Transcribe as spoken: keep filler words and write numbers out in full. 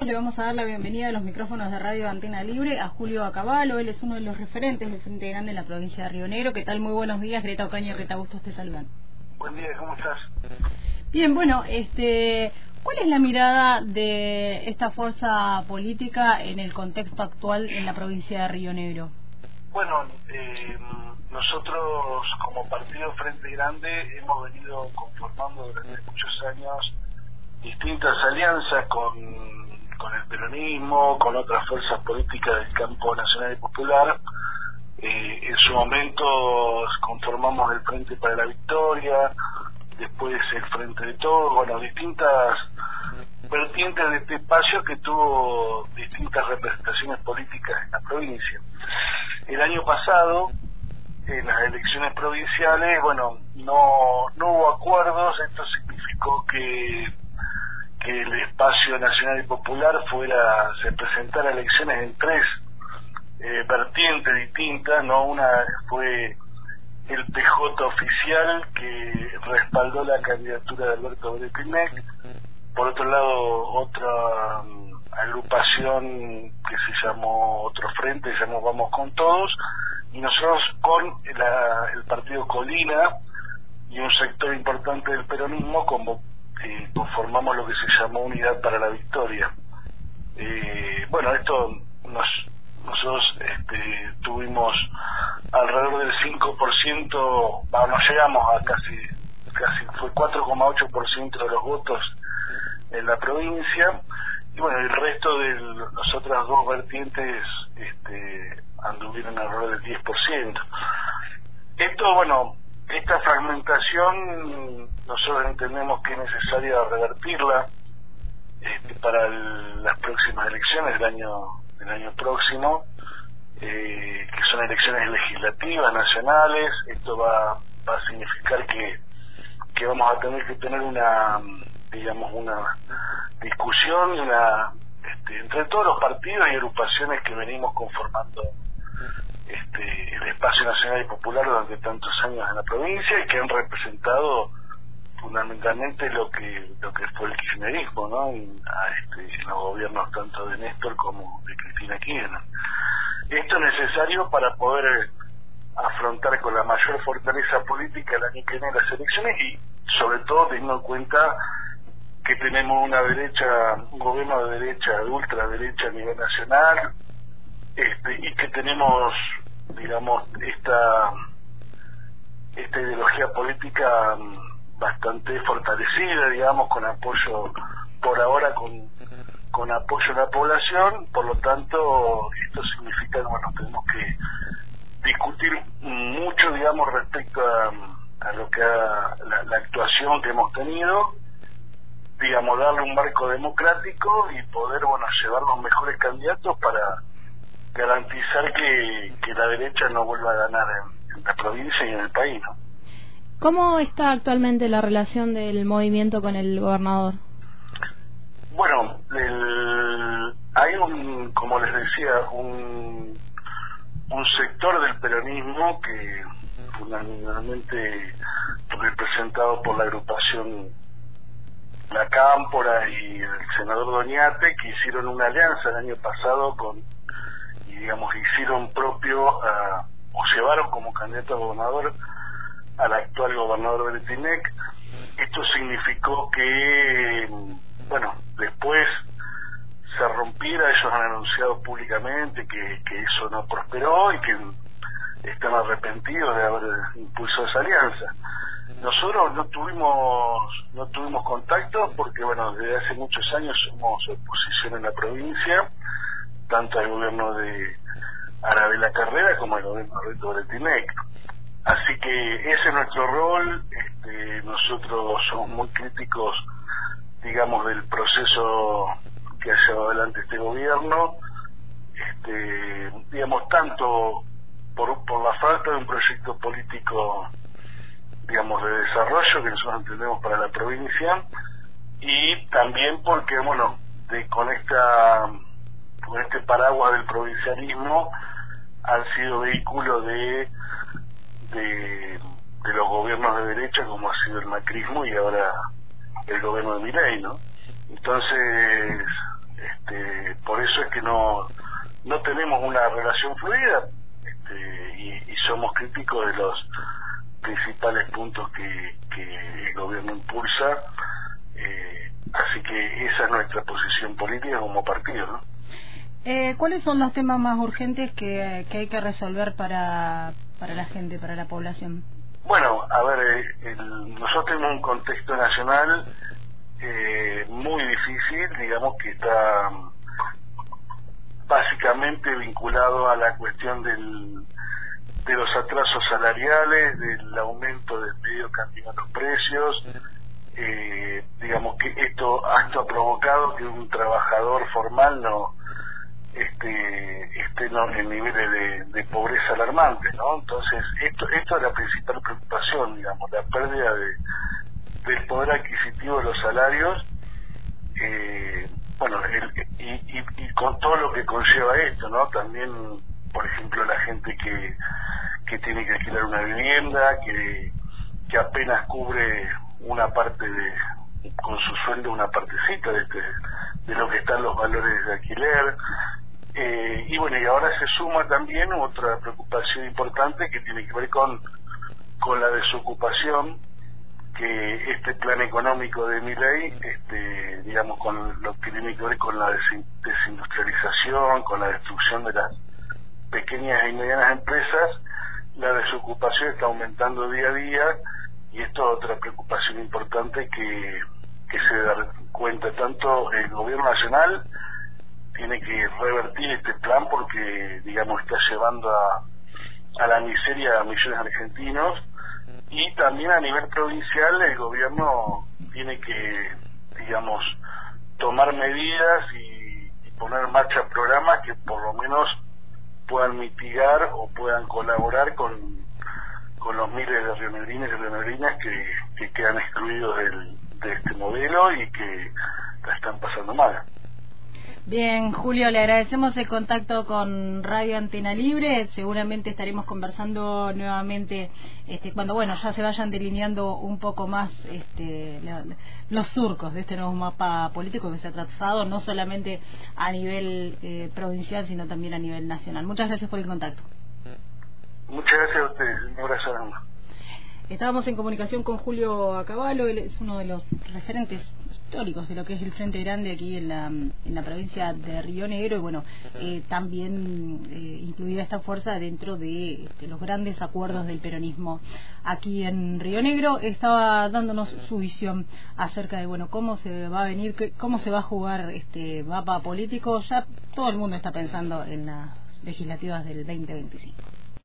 le vamos a dar la bienvenida a los micrófonos de Radio Antena Libre a Julio Acabalo. Él es uno de los referentes del Frente Grande en la provincia de Río Negro. ¿Qué tal? Muy buenos días. Greta Ocaña y Rita Bustos te saludan. Buen día, ¿cómo estás? Bien, bueno, este, ¿cuál es la mirada de esta fuerza política en el contexto actual en la provincia de Río Negro? Bueno, eh, nosotros como Partido Frente Grande hemos venido conformando durante muchos años distintas alianzas con, con el peronismo, con otras fuerzas políticas del campo nacional y popular. Eh, en su momento conformamos el Frente para la Victoria, después el Frente de Todos, bueno, distintas vertientes de este espacio que tuvo distintas representaciones políticas en la provincia. El año pasado, en las elecciones provinciales, bueno, no, no hubo acuerdos. Esto significó que, que el espacio nacional y popular fuera, se presentara elecciones en tres eh, vertientes distintas, ¿no? Una fue el P J oficial, que respaldó la candidatura de Alberto Bretinec. Por otro lado, otra um, agrupación que se llamó, otro frente, se llamó Vamos con Todos, y nosotros con la, el partido Colina y un sector importante del peronismo como, eh, conformamos lo que se llamó Unidad para la Victoria. Eh, bueno, esto nos, nosotros este, tuvimos alrededor del cinco por ciento, bueno, nos llegamos a casi, casi fue cuatro coma ocho por ciento de los votos en la provincia, y bueno, el resto de las otras dos vertientes este, anduvieron alrededor del diez por ciento. Esto, bueno, esta fragmentación nosotros entendemos que es necesaria revertirla este, para el, las próximas elecciones del año, del año próximo, eh, que son elecciones legislativas, nacionales. Esto va, va a significar que, que vamos a tener que tener una, digamos, una discusión una, este, entre todos los partidos y agrupaciones que venimos conformando este, el espacio nacional y popular durante tantos años en la provincia y que han representado fundamentalmente lo que lo que fue el kirchnerismo, ¿no? En, a este, en los gobiernos tanto de Néstor como de Cristina Kirchner. Esto es necesario para poder afrontar con la mayor fortaleza política el año que viene las elecciones y sobre todo teniendo en cuenta que tenemos una derecha, un gobierno de derecha, de ultraderecha a nivel nacional, este, y que tenemos, digamos, esta esta ideología política bastante fortalecida, digamos, con apoyo, por ahora con, con apoyo a la población. Por lo tanto, esto significa que, bueno, tenemos que discutir mucho, digamos, respecto a, a lo que ha, la, la actuación que hemos tenido, digamos, darle un marco democrático y poder, bueno, llevar los mejores candidatos para garantizar que, que la derecha no vuelva a ganar en, en la provincia y en el país, ¿no? ¿Cómo está actualmente la relación del movimiento con el gobernador? Bueno, el, hay un, como les decía, un, un sector del peronismo que fundamentalmente representado por la agrupación La Cámpora y el senador Doñate, que hicieron una alianza el año pasado con, y digamos, hicieron propio, uh, o llevaron como candidato a gobernador al actual gobernador Bretinec. Esto significó que, bueno, después se rompiera. Ellos han anunciado públicamente que, que eso no prosperó y que están arrepentidos de haber impulsado esa alianza. Nosotros no tuvimos no tuvimos contacto porque, bueno, desde hace muchos años somos oposición en la provincia, tanto al gobierno de Arabella Carrera como al gobierno de Alberto Bretinec. Así que ese es nuestro rol. Este, nosotros somos muy críticos, digamos, del proceso que ha llevado adelante este gobierno, este, digamos, tanto por, por la falta de un proyecto político, digamos, de desarrollo que nosotros entendemos para la provincia, y también porque, bueno, de, con esta con este paraguas del provincialismo han sido vehículo de de, de los gobiernos de derecha, como ha sido el macrismo y ahora el gobierno de Milei, ¿no? Entonces, este, por eso es que no no tenemos una relación fluida, este, y, y somos críticos de los principales puntos que, que el gobierno impulsa, eh, así que esa es nuestra posición política como partido, ¿no? Eh, ¿Cuáles son los temas más urgentes que, que hay que resolver para, para la gente, para la población? Bueno, a ver, eh, el, nosotros tenemos un contexto nacional eh, muy difícil, digamos que está básicamente vinculado a la cuestión del, de los atrasos salariales, del aumento del medio cantidad de los precios. Eh, digamos que esto, esto ha provocado que un trabajador formal no este, esté no, en niveles de, de pobreza alarmantes, ¿no? Entonces, esto, esto es la principal preocupación, digamos, la pérdida de, del poder adquisitivo de los salarios, eh, bueno, el, y, y, y con todo lo que conlleva esto, ¿no? También, por ejemplo, la gente que, que tiene que alquilar una vivienda, que, que apenas cubre una parte de, con su sueldo, una partecita de, este, de lo que están los valores de alquiler. Eh, y bueno, y ahora se suma también otra preocupación importante que tiene que ver con, con la desocupación, que este plan económico de Milei, este, digamos, con lo que tiene que ver con la desindustrialización, con la destrucción de las pequeñas y medianas empresas, la desocupación está aumentando día a día, y esto es otra preocupación importante que, que se da cuenta tanto el gobierno nacional tiene que revertir este plan porque, digamos, está llevando a, a la miseria a millones de argentinos, y también a nivel provincial el gobierno tiene que, digamos, tomar medidas y, y poner en marcha programas que por lo menos puedan mitigar o puedan colaborar con, con los miles de rionegrinos y rionegrinas que, que quedan excluidos del, de este modelo y que la están pasando mal. Bien, Julio, le agradecemos el contacto con Radio Antena Libre. Seguramente estaremos conversando nuevamente este, cuando, bueno, ya se vayan delineando un poco más este, la, los surcos de este nuevo mapa político que se ha trazado, no solamente a nivel eh, provincial, sino también a nivel nacional. Muchas gracias por el contacto. Muchas gracias a ustedes. Un abrazo grande. Estábamos en comunicación con Julio Acabalo, él es uno de los referentes históricos de lo que es el Frente Grande aquí en la, en la provincia de Río Negro, y bueno, eh, también eh, incluida esta fuerza dentro de, de los grandes acuerdos del peronismo aquí en Río Negro. Estaba dándonos su visión acerca de, bueno, cómo se va a venir, qué, cómo se va a jugar este mapa político. Ya todo el mundo está pensando en las legislativas del veinte veinticinco.